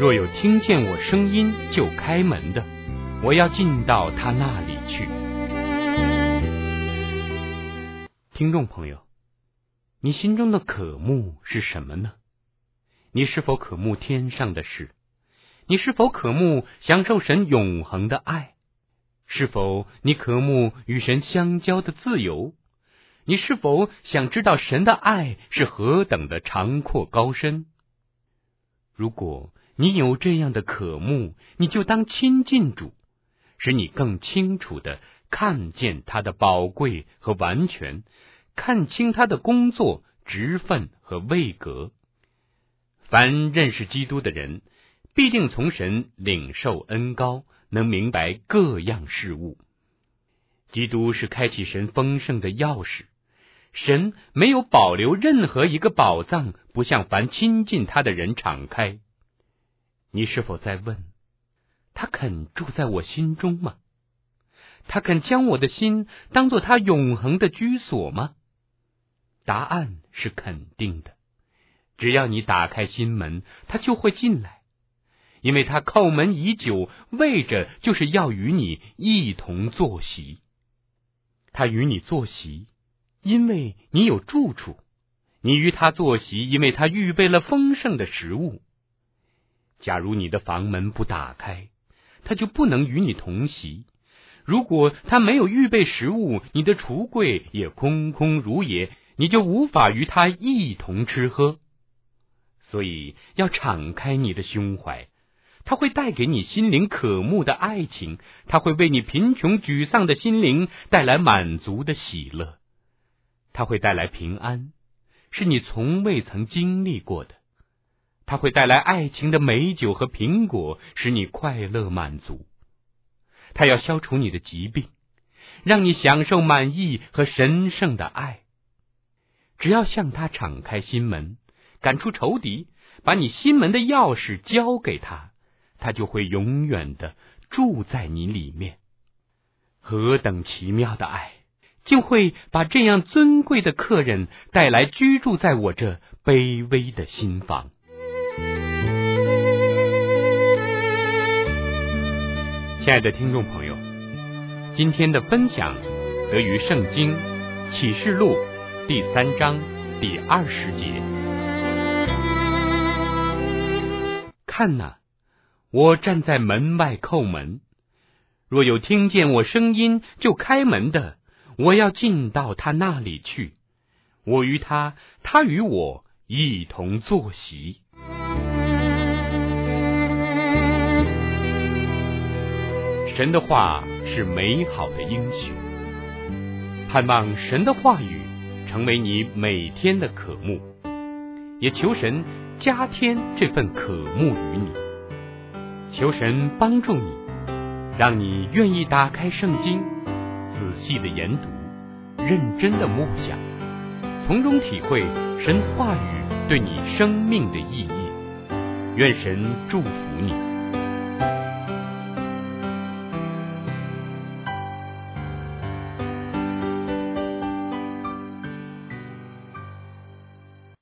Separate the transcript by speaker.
Speaker 1: 若有听见我声音就开门的，我要进到他那里去。听众朋友，你心中的渴慕是什么呢？你是否渴慕天上的事？你是否渴慕享受神永恒的爱？是否你渴慕与神相交的自由？你是否想知道神的爱是何等的长阔高深？如果你有这样的渴慕，你就当亲近主，使你更清楚地看见他的宝贵和完全，看清他的工作、职分和位格。凡认识基督的人，必定从神领受恩膏，能明白各样事物。基督是开启神丰盛的钥匙，神没有保留任何一个宝藏不向凡亲近他的人敞开。你是否在问，他肯住在我心中吗？他肯将我的心当作他永恒的居所吗？答案是肯定的。只要你打开心门，他就会进来，因为他叩门已久，为着就是要与你一同坐席。他与你坐席，因为你有住处；你与他坐席，因为他预备了丰盛的食物。假如你的房门不打开，他就不能与你同席；如果他没有预备食物，你的橱柜也空空如也，你就无法与他一同吃喝。所以要敞开你的胸怀，他会带给你心灵渴慕的爱情，他会为你贫穷沮丧的心灵带来满足的喜乐，他会带来平安，是你从未曾经历过的，他会带来爱情的美酒和苹果，使你快乐满足，他要消除你的疾病，让你享受满意和神圣的爱。只要向他敞开心门，赶出仇敌，把你心门的钥匙交给他，他就会永远的住在你里面。何等奇妙的爱，竟会把这样尊贵的客人带来居住在我这卑微的心房。亲爱的听众朋友，今天的分享得于圣经启示录第3章第20节。看哪，我站在门外叩门，若有听见我声音就开门的，我要进到他那里去，我与他，他与我一同坐席。神的话是美好的应许，盼望神的话语成为你每天的渴慕，也求神加添这份渴慕于你。求神帮助你，让你愿意打开圣经，仔细的研读，认真的默想，从中体会神话语对你生命的意义。愿神祝福你。